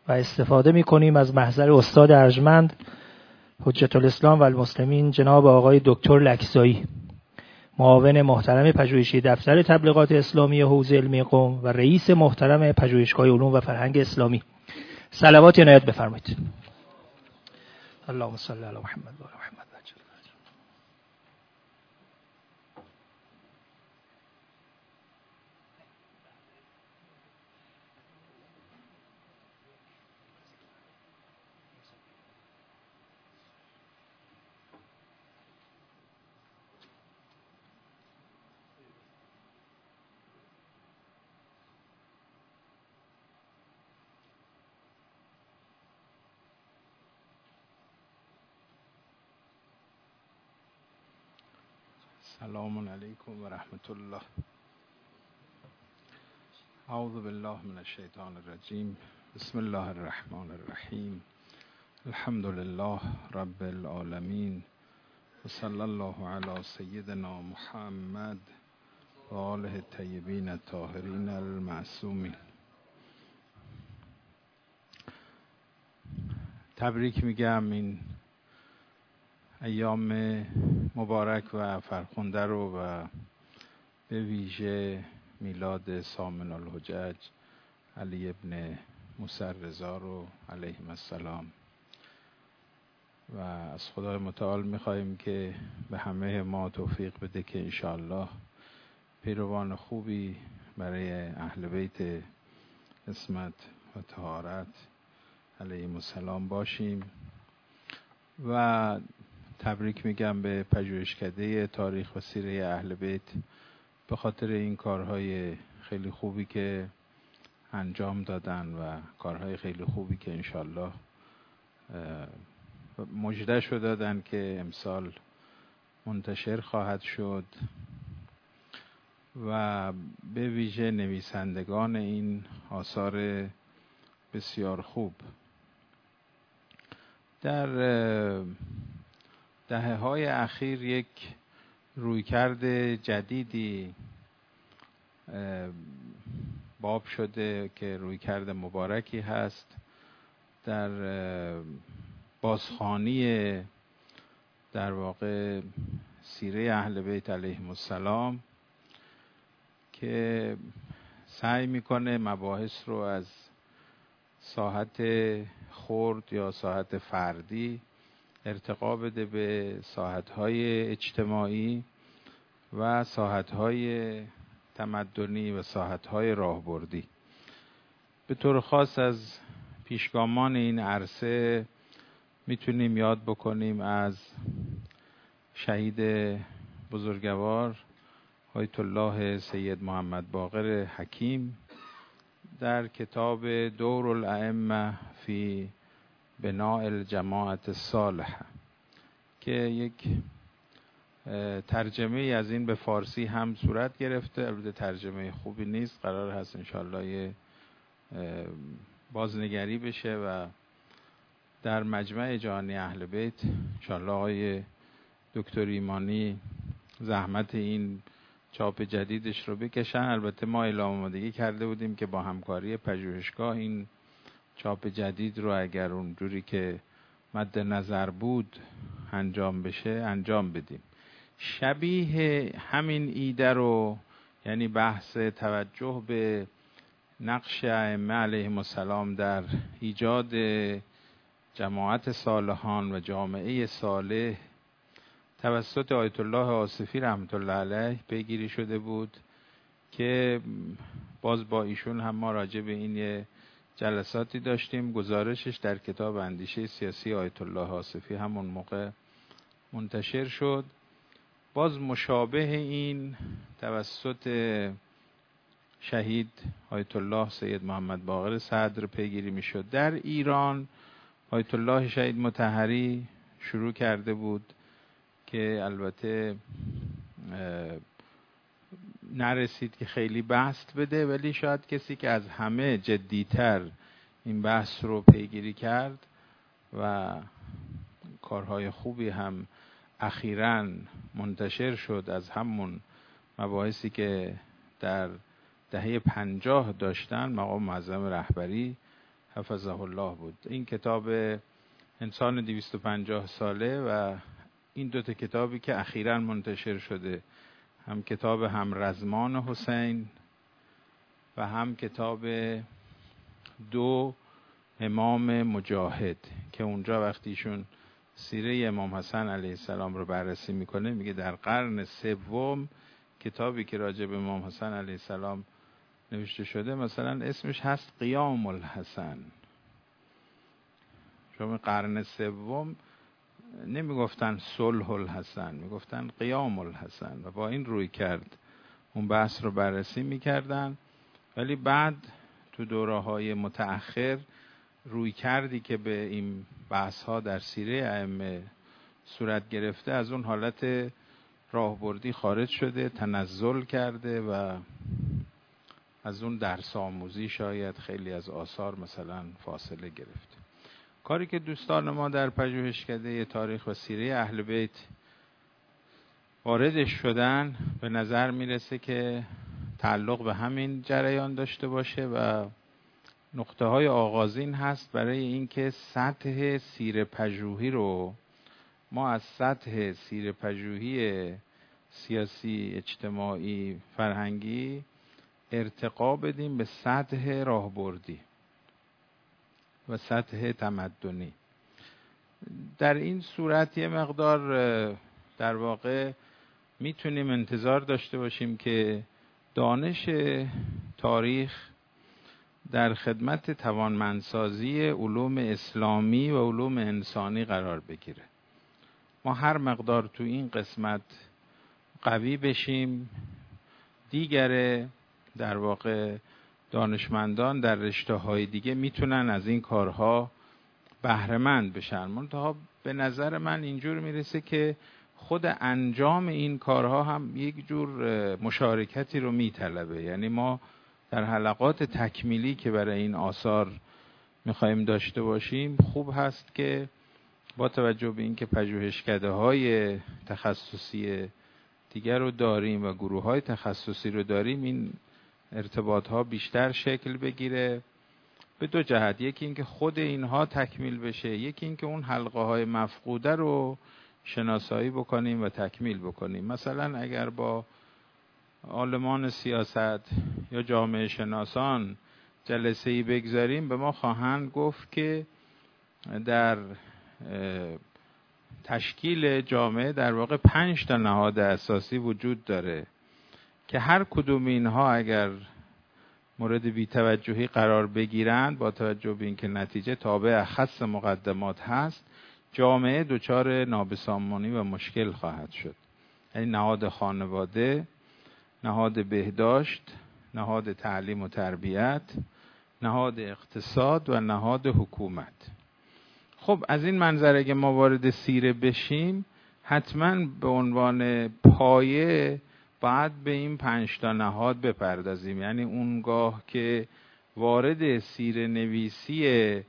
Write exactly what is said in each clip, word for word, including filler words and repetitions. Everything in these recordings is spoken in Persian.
و استفاده می‌کنیم از محضر استاد ارجمند حجت الاسلام و المسلمین جناب آقای دکتر لکزایی، معاون محترم پژوهشی دفتر تبلیغات اسلامی حوزه علمی قم و رئیس محترم پژوهشگاه علوم و فرهنگ اسلامی. صلوات عنایت بفرمایید. اللهم صل علی محمد و علی محمد. سلام علیکم و رحمت الله. اعوذ بالله من الشیطان الرجیم. بسم الله الرحمن الرحیم. الحمد لله رب العالمین و صلی الله علی سیدنا محمد و آله الطیبین الطاهرین المعصومین. تبریک میگم این ایام مبارک و فرخنده رو و به ویژه میلاد ثامن الحجج علی ابن موسی رضا رو علیهم السلام، و از خدای متعال میخواییم که به همه ما توفیق بده که انشاءالله پیروان خوبی برای اهل بیت عصمت و طهارت علیهم السلام باشیم. و تبریک میگم به پژوهشکده تاریخ و سیره اهل بیت به خاطر این کارهای خیلی خوبی که انجام دادن و کارهای خیلی خوبی که انشالله مژده شده دادن که امسال منتشر خواهد شد. و به ویژه نویسندگان این آثار بسیار خوب. در دهه‌های اخیر یک رویکرد جدیدی باب شده که رویکرد مبارکی هست در بازخوانی در واقع سیره اهل بیت علیهم السلام که سعی میکنه مباحث رو از ساحت خرد یا ساحت فردی ارتقا بده به ساحت‌های اجتماعی و ساحت‌های تمدنی و ساحت‌های راهبردی. به طور خاص از پیشگامان این عرصه میتونیم یاد بکنیم از شهید بزرگوار آیت الله سید محمد باقر حکیم در کتاب دور الائمه فی بناء الجماعت الصالحه که یک ترجمه از این به فارسی هم صورت گرفته. البته ترجمه خوبی نیست، قرار هست انشاءالله یه بازنگری بشه و در مجمع جهانی اهل بیت انشاءالله آقای دکتر ایمانی زحمت این چاپ جدیدش رو بکشن. البته ما اعلام آمادگی کرده بودیم که با همکاری پژوهشگاه این چاپ جدید رو اگر اونجوری که مد نظر بود انجام بشه انجام بدیم. شبیه همین ایده رو، یعنی بحث توجه به نقش ائمه علیهم السلام در ایجاد جماعت صالحان و جامعه صالح توسط آیت الله آصفی رحمت الله علیه پیگیری شده بود که باز با ایشون هم ما راجع به این یه جلساتی داشتیم. گزارشش در کتاب اندیشه سیاسی آیت الله آصفی همون موقع منتشر شد. باز مشابه این توسط شهید آیت الله سید محمد باقر صدر پیگیری می شد. در ایران آیت الله شهید مطهری شروع کرده بود که البته نرسید که خیلی بسط بده، ولی شاید کسی که از همه جدیتر این بحث رو پیگیری کرد و کارهای خوبی هم اخیراً منتشر شد از همون مباحثی که در دهه پنجاه داشتن، مقام معظم رهبری حفظه الله بود. این کتاب انسان دویست و پنجاه ساله و این دو تا کتابی که اخیراً منتشر شده، هم کتاب همرزمان حسین و هم کتاب دو امام مجاهد، که اونجا وقتیشون سیره امام حسن علیه السلام رو بررسی میکنه میگه در قرن سوم کتابی که راجع به امام حسن علیه السلام نوشته شده مثلا اسمش هست قیام الحسن. شما قرن سوم نمیگفتن صلح الحسن، میگفتن قیام الحسن و با این روی کرد اون بحث رو بررسی میکردن. ولی بعد تو دوره‌های متأخر روی کردی که به این بحث ها در سیره ائمه صورت گرفته از اون حالت راهبردی خارج شده، تنزل کرده و از اون درس آموزی شاید خیلی از آثار مثلا فاصله گرفته. کاری که دوستان ما در پژوهشکده تاریخ و سیره اهل بیت واردش شدن به نظر میرسه که تعلق به همین جریان داشته باشه و نقطه های آغازین هست برای اینکه سطح سیره پژوهی رو ما از سطح سیره پژوهی سیاسی، اجتماعی، فرهنگی ارتقا بدیم به سطح راهبردی و سطح تمدنی. در این صورت یه مقدار در واقع میتونیم انتظار داشته باشیم که دانش تاریخ در خدمت توانمندسازی علوم اسلامی و علوم انسانی قرار بگیره. ما هر مقدار تو این قسمت قوی بشیم، دیگره در واقع دانشمندان در رشته‌های دیگه میتونن از این کارها بهره‌مند بشن. منتها به نظر من اینجور میرسه که خود انجام این کارها هم یک جور مشارکتی رو میطلبه. یعنی ما در حلقات تکمیلی که برای این آثار میخوایم داشته باشیم خوب هست که با توجه به اینکه پژوهشکده‌های تخصصی دیگر رو داریم و گروه‌های تخصصی رو داریم، این ارتباط‌ها بیشتر شکل بگیره به دو جهت. یکی اینکه خود اینها تکمیل بشه، یکی اینکه اون حلقه‌های مفقوده رو شناسایی بکنیم و تکمیل بکنیم. مثلا اگر با عالمان سیاست یا جامعه شناسان جلسه‌ای بگذاریم به ما خواهند گفت که در تشکیل جامعه در واقع پنج تا نهاد اساسی وجود داره که هر کدوم اینها اگر مورد بی‌توجهی قرار بگیرند با توجه به اینکه نتیجه تابع اخص مقدمات هست، جامعه دچار نابسامانی و مشکل خواهد شد. یعنی نهاد خانواده، نهاد بهداشت، نهاد تعلیم و تربیت، نهاد اقتصاد و نهاد حکومت. خب از این منظر اگه ما وارد سیره بشیم حتما به عنوان پایه بعد به این پنج تا نهاد بپردازیم. یعنی اونگاه که وارد سیره نویسی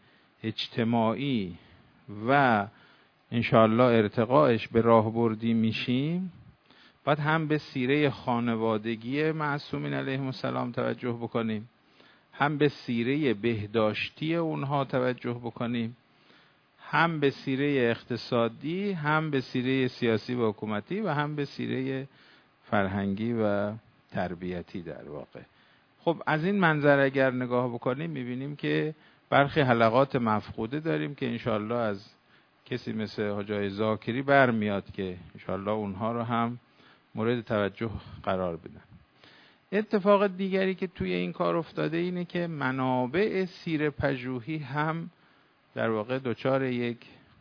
اجتماعی و انشاءالله ارتقاش به راهبردی میشیم، بعد هم به سیره خانوادگی معصومین علیهم السلام توجه بکنیم، هم به سیره بهداشتی اونها توجه بکنیم، هم به سیره اقتصادی، هم به سیره سیاسی و حکومتی و هم به سیره فرهنگی و تربیتی در واقع. خب از این منظر اگر نگاه بکنیم میبینیم که برخی حلقات مفقوده داریم که انشاءالله از کسی مثل حاج آقای ذاکری برمیاد که انشاءالله اونها رو هم مورد توجه قرار بدن. اتفاق دیگری که توی این کار افتاده اینه که منابع سیره پژوهی هم در واقع دچار یک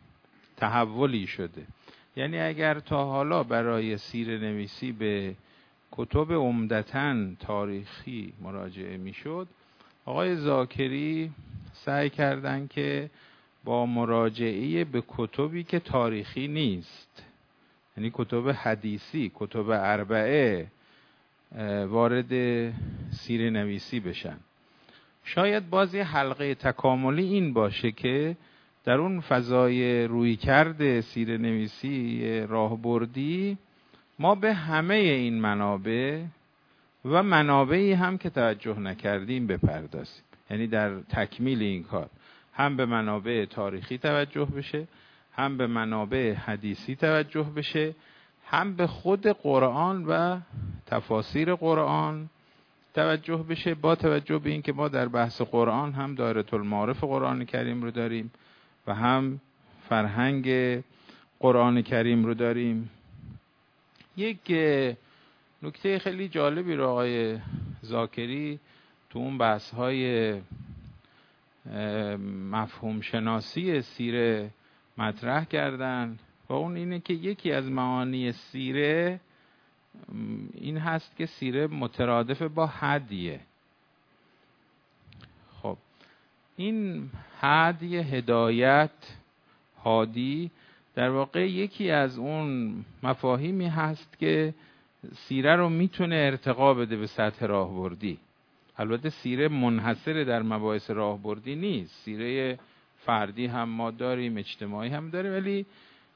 تحولی شده. یعنی اگر تا حالا برای سیره نویسی به کتب عمدتاً تاریخی مراجعه میشد، آقای ذاکری سعی کردن که با مراجعه به کتبی که تاریخی نیست، یعنی کتب حدیثی، کتب اربعه، وارد سیره نویسی بشن. شاید باز یه حلقه تکاملی این باشه که در اون فضای رویکرد سیره نویسی راهبردی ما به همه این منابع و منابعی هم که توجه نکردیم بپردازیم. یعنی در تکمیل این کار هم به منابع تاریخی توجه بشه، هم به منابع حدیثی توجه بشه، هم به خود قرآن و تفاسیر قرآن توجه بشه، با توجه به این که ما در بحث قرآن هم دایره المعارف قرآن کریم رو داریم و هم فرهنگ قرآن کریم رو داریم. یک نکته خیلی جالبی رو آقای ذاکری تو اون بحث های مفهوم شناسی سیره مطرح کردن و اون اینه که یکی از معانی سیره این هست که سیره مترادف با هدیه. خب این هدی، هدایت، هادی در واقع یکی از اون مفاهیمی هست که سیره رو میتونه ارتقا بده به سطح راهبردی. البته سیره منحصر در مباحث راهبردی نیست، سیره فردی هم ما داریم، اجتماعی هم داریم، ولی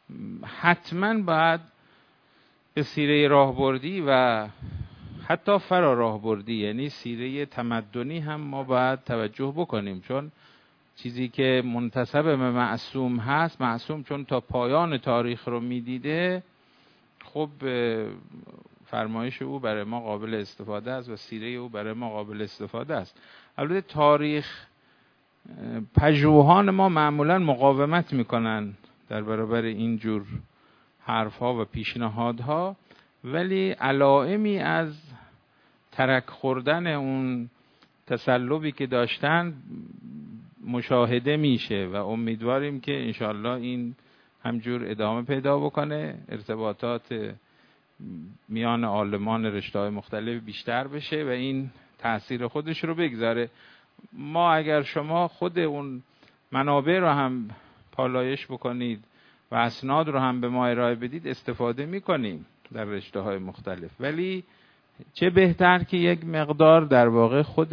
حتما باید به سیره راهبردی و حتی فرا راهبردی یعنی سیره تمدنی هم ما باید توجه بکنیم، چون چیزی که منتسب به معصوم هست، معصوم چون تا پایان تاریخ رو میدیده، خب فرمایش او برای ما قابل استفاده است و سیره او برای ما قابل استفاده است. البته تاریخ پژوهان ما معمولا مقاومت میکنن در برابر اینجور حرفها و پیشنهادها، ولی علائمی از ترک خوردن اون تسلبی که داشتن مشاهده میشه و امیدواریم که انشالله این همجور ادامه پیدا بکنه، ارتباطات میان عالمان رشته‌های مختلف بیشتر بشه و این تأثیر خودش رو بگذاره. ما اگر شما خود اون منابع رو هم پالایش بکنید و اسناد رو هم به ما ارائه بدید استفاده میکنیم در رشته‌های مختلف، ولی چه بهتر که یک مقدار در واقع خود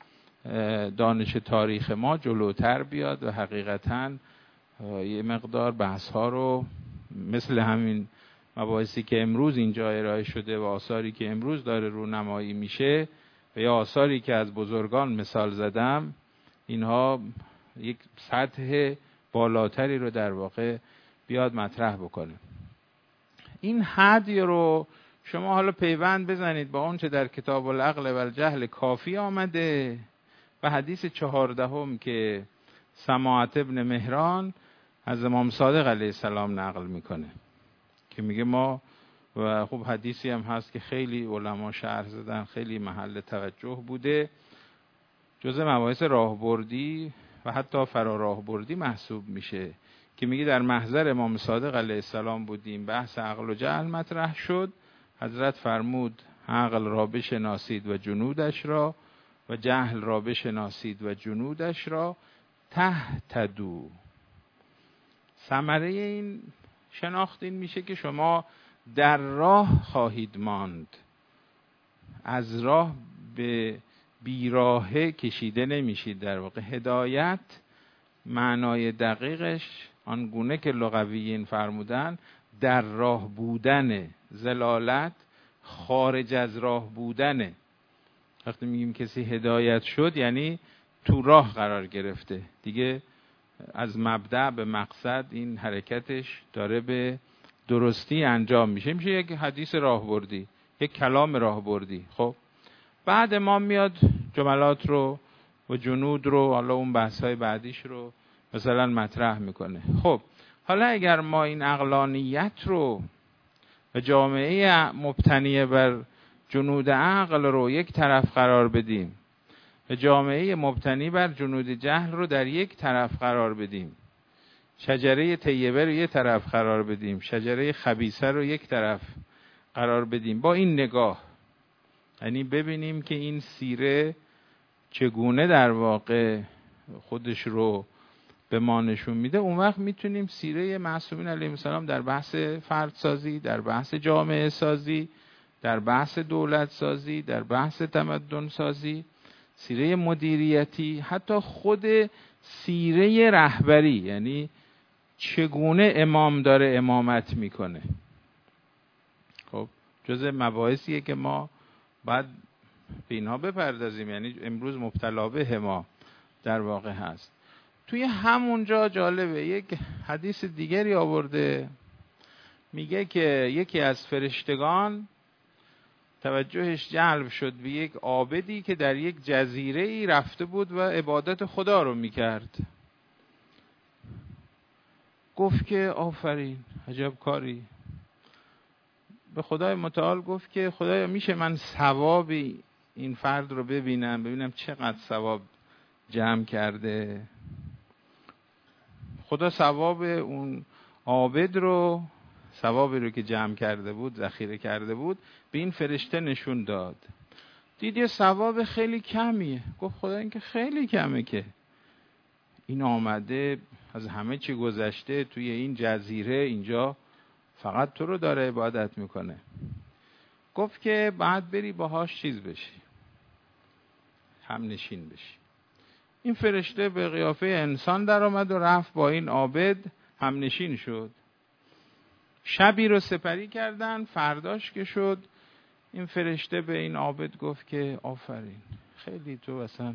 دانش تاریخ ما جلوتر بیاد و حقیقتاً یه مقدار بحث ها رو مثل همین مباحثی که امروز اینجا ارائه شده و آثاری که امروز داره رونمایی میشه و یا آثاری که از بزرگان مثال زدم، اینها یک سطح بالاتری رو در واقع بیاد مطرح بکنه. این حدی رو شما حالا پیوند بزنید با اون چه در کتاب العقل و الجهل کافی آمده و حدیث چهاردهم که سماعت ابن مهران از امام صادق علیه السلام نقل میکنه که میگه ما، و خب حدیثی هم هست که خیلی علما شرح زدن، خیلی محل توجه بوده، جزء مباحث راهبردی و حتی فرا راهبردی محسوب میشه که میگه در محضر امام صادق علیه السلام بودیم، بحث عقل و جهل مطرح شد، حضرت فرمود عقل را بشناسید و جنودش را و جهل را بشناسید و جنودش را تهتدوا. ثمره این شناخت این میشه که شما در راه خواهید ماند، از راه به بیراهه کشیده نمیشید. در واقع هدایت معنای دقیقش آنگونه که لغویین فرمودن در راه بودن، ضلالت خارج از راه بودنه. وقتی میگیم کسی هدایت شد یعنی تو راه قرار گرفته دیگه، از مبدأ به مقصد این حرکتش داره به درستی انجام میشه، میشه یک حدیث راهبردی، یک کلام راهبردی. خب بعد ما میاد جملات رو و جنود رو، حالا اون بحث‌های بعدیش رو مثلا مطرح میکنه. خب حالا اگر ما این عقلانیت رو و جامعه مبتنی بر جنود عقل رو یک طرف قرار بدیم و جامعه مبتنی بر جنود جهل رو در یک طرف قرار بدیم، شجره طیبه رو یک طرف قرار بدیم، شجره خبیثه رو یک طرف قرار بدیم، با این نگاه یعنی ببینیم که این سیره چگونه در واقع خودش رو به ما نشون میده، اون وقت میتونیم سیره معصومین علیهم السلام در بحث فرد سازی، در بحث جامعه سازی، در بحث دولت سازی، در بحث تمدن سازی، سیره مدیریتی، حتی خود سیره رهبری، یعنی چگونه امام داره امامت میکنه. خب جزء مباحثیه که ما باید به اینها بپردازیم، یعنی امروز مبتلا به ما در واقع هست. توی همونجا جالبه یک حدیث دیگری آورده، میگه که یکی از فرشتگان توجهش جلب شد به یک عابدی که در یک جزیره ای رفته بود و عبادت خدا رو میکرد. گفت که آفرین، عجب کاری. به خدای متعال گفت که خدایا میشه من ثواب این فرد رو ببینم، ببینم چقدر ثواب جمع کرده. خدا ثواب اون عابد رو، ثوابی رو که جمع کرده بود، ذخیره کرده بود، به این فرشته نشون داد. دید یه ثواب خیلی کمیه. گفت خدا این که خیلی کمه، که این آمده از همه چی گذشته توی این جزیره اینجا فقط تو رو داره عبادت میکنه. گفت که بعد بری باهاش چیز بشی، هم نشین بشی. این فرشته به قیافه انسان در آمد و رفت با این عابد هم نشین شد. شبی رو سپری کردن. فرداش که شد، این فرشته به این عابد گفت که آفرین، خیلی تو اصلا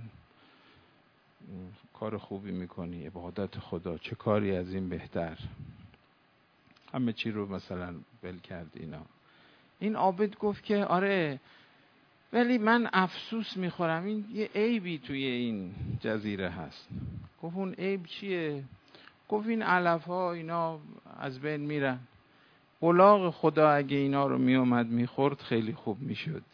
کار خوبی میکنی، عبادت خدا، چه کاری از این بهتر، همه چی رو مثلا ول کرد اینا. این عابد گفت که آره، ولی من افسوس میخورم، این یه عیبی توی این جزیره هست. گفت اون عیب چیه؟ گفت این علف ها اینا از بین میرن، الاغ خدا اگه اینا رو میومد میخورد خیلی خوب میشد.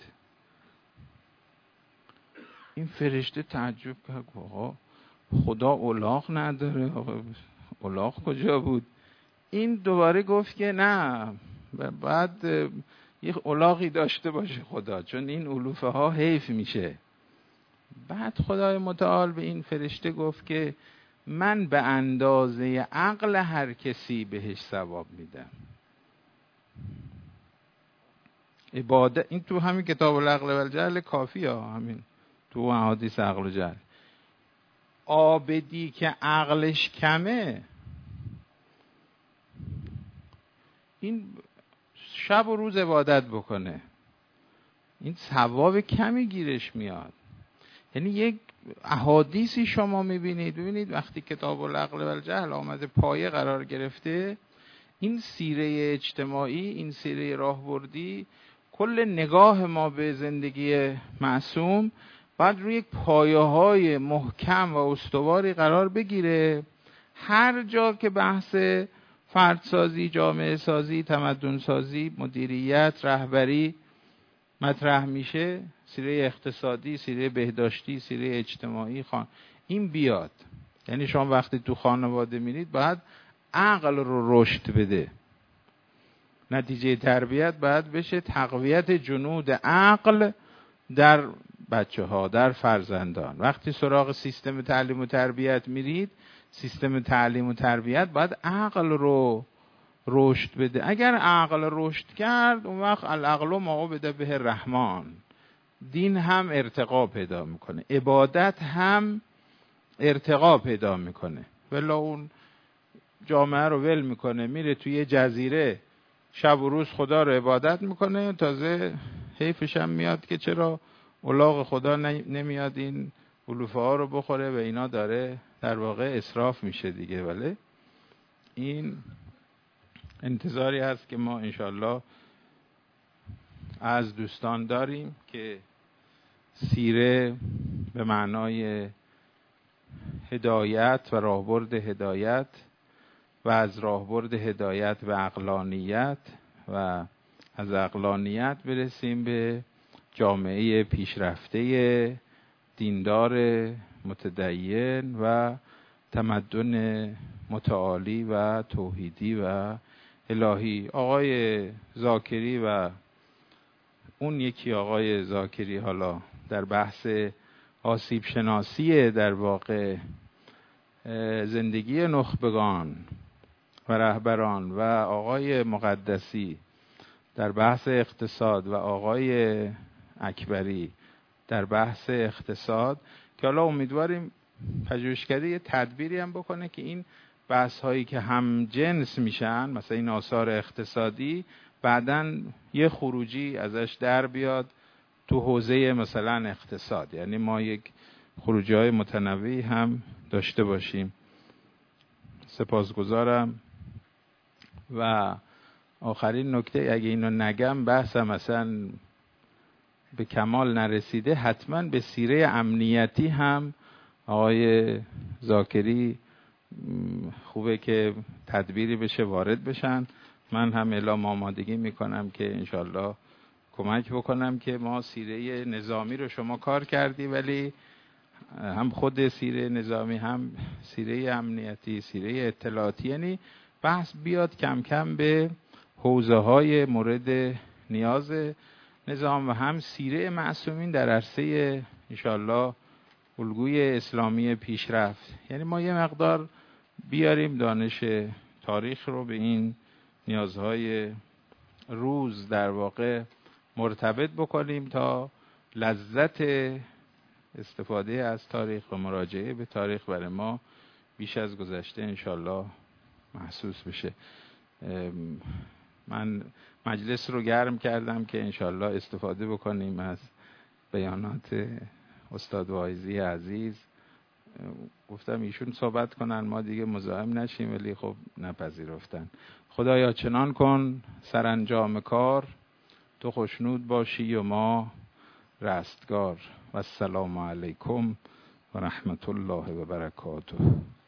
این فرشته تعجب کرد، آقا خدا الاغ نداره، آقا الاغ کجا بود؟ این دوباره گفت که نه، بعد یه الاغی داشته باشه خدا، چون این علوفه ها حیف میشه. بعد خدای متعال به این فرشته گفت که من به اندازه عقل هر کسی بهش ثواب میدم. عبادت این تو همین کتاب العقل و الجهل کافی ها، همین تو احادیث عقل و جهل. عابدی که عقلش کمه، این شب و روز عبادت بکنه، این ثواب کمی گیرش میاد. یعنی یک احادیثی شما میبینید، ببینید وقتی کتاب العقل و الجهل آمده پایه قرار گرفته، این سیره اجتماعی، این سیره راهبردی، کل نگاه ما به زندگی معصوم باید روی یک پایه‌های محکم و استواری قرار بگیره. هر جا که بحث فردسازی، جامعه سازی، تمدن سازی، مدیریت، رهبری مطرح میشه، سیره اقتصادی، سیره بهداشتی، سیره اجتماعی، خان این بیاد. یعنی شما وقتی تو خانواده میرید باید عقل رو رشد بده. نتیجه تربیت باید بشه تقویت جنود عقل در بچه ها، در فرزندان. وقتی سراغ سیستم تعلیم و تربیت میرید، سیستم تعلیم و تربیت باید عقل رو رشد بده. اگر عقل رشد کرد، اون وقت العقل ما بده به رحمان، دین هم ارتقا پیدا میکنه، عبادت هم ارتقا پیدا میکنه. ولی اون جامعه رو ول میکنه، میره توی جزیره شب و روز خدا رو عبادت میکنه، تازه حیفش هم میاد که چرا الاغ خدا نمیاد این علوفه ها رو بخوره و اینا، داره در واقع اسراف میشه دیگه. ولی این انتظاری هست که ما انشالله از دوستان داریم که سیره به معنای هدایت و راهبرد هدایت و از راهبرد هدایت به عقلانیت و از عقلانیت برسیم به جامعه پیشرفته دیندار متدین و تمدن متعالی و توحیدی و الهی. آقای ذاکری و اون یکی آقای ذاکری حالا در بحث آسیب شناسی در واقع زندگی نخبگان و رهبران و آقای مقدسی در بحث اقتصاد و آقای اکبری در بحث اقتصاد، که حالا امیدواریم پژوهشکده یه تدبیری هم بکنه که این بحث هایی که هم جنس میشن، مثلا این آثار اقتصادی، بعدن یه خروجی ازش در بیاد تو حوزه مثلا اقتصاد. یعنی ما یک خروجی‌های متنوعی هم داشته باشیم. سپاسگزارم. و آخرین نکته، اگه اینو نگم بحثم اصلا به کمال نرسیده، حتما به سیره امنیتی هم آقای ذاکری خوبه که تدبیری بشه وارد بشن. من هم اعلام آمادگی میکنم که انشالله کمک بکنم که ما سیره نظامی رو شما کار کردی، ولی هم خود سیره نظامی هم سیره امنیتی، سیره اطلاعاتی، یعنی بحث بیاد کم کم به حوزه های مورد نیاز نظام و هم سیره معصومین در عرصه انشالله الگوی اسلامی پیشرفت. یعنی ما یه مقدار بیاریم دانش تاریخ رو به این نیازهای روز در واقع مرتبط بکنیم تا لذت استفاده از تاریخ و مراجعه به تاریخ برای ما بیش از گذشته انشالله محسوس بشه. من مجلس رو گرم کردم که انشالله استفاده بکنیم از بیانات استاد واعظی عزیز. گفتم ایشون صحبت کنن ما دیگه مزاحم نشیم، ولی خب نپذیرفتن. خدایا چنان کن سرانجام کار، تو خوشنود باشی و ما رستگار. و السلام علیکم و رحمت الله و برکاته.